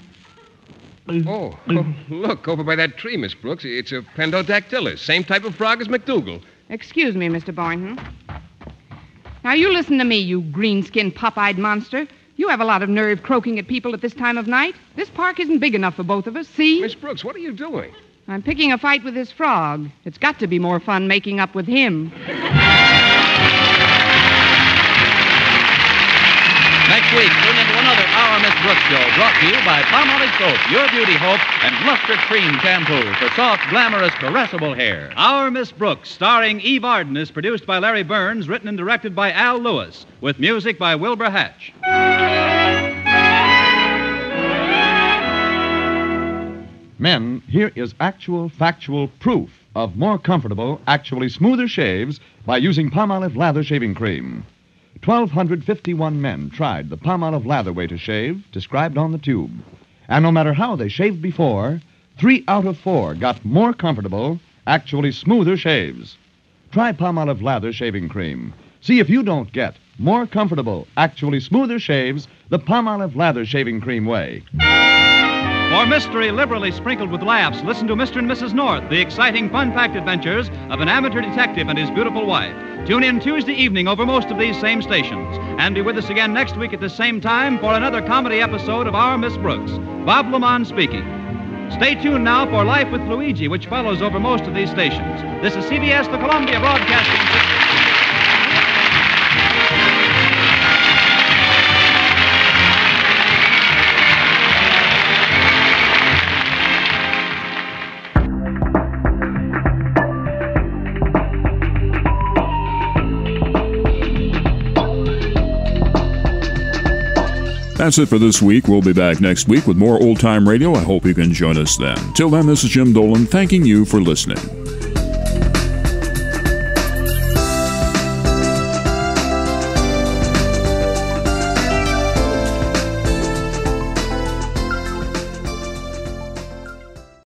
Oh, look, over by that tree, Miss Brooks. It's a Pendodactylus, same type of frog as McDougal. Excuse me, Mr. Boynton. Now, you listen to me, you green-skinned, pop-eyed monster. You have a lot of nerve croaking at people at this time of night. This park isn't big enough for both of us, see? Miss Brooks, what are you doing? I'm picking a fight with this frog. It's got to be more fun making up with him. Next week, tune into another Our Miss Brooks Show, brought to you by Palmolive Soap, your beauty hope, and Luster Cream Shampoo for soft, glamorous, caressable hair. Our Miss Brooks, starring Eve Arden, is produced by Larry Burns, written and directed by Al Lewis, with music by Wilbur Hatch. Men, here is actual, factual proof of more comfortable, actually smoother shaves by using Palmolive Lather Shaving Cream. 1,251 men tried the Palmolive Lather way to shave, described on the tube. And no matter how they shaved before, 3 out of 4 got more comfortable, actually smoother shaves. Try Palmolive Lather Shaving Cream. See if you don't get more comfortable, actually smoother shaves the Palmolive Lather Shaving Cream way. For mystery liberally sprinkled with laughs, listen to Mr. and Mrs. North, the exciting, fun-packed adventures of an amateur detective and his beautiful wife. Tune in Tuesday evening over most of these same stations. And be with us again next week at the same time for another comedy episode of Our Miss Brooks. Bob Lamont speaking. Stay tuned now for Life with Luigi, which follows over most of these stations. This is CBS, the Columbia Broadcasting System. That's it for this week. We'll be back next week with more old-time radio. I hope you can join us then. Till then, this is Jim Dolan thanking you for listening.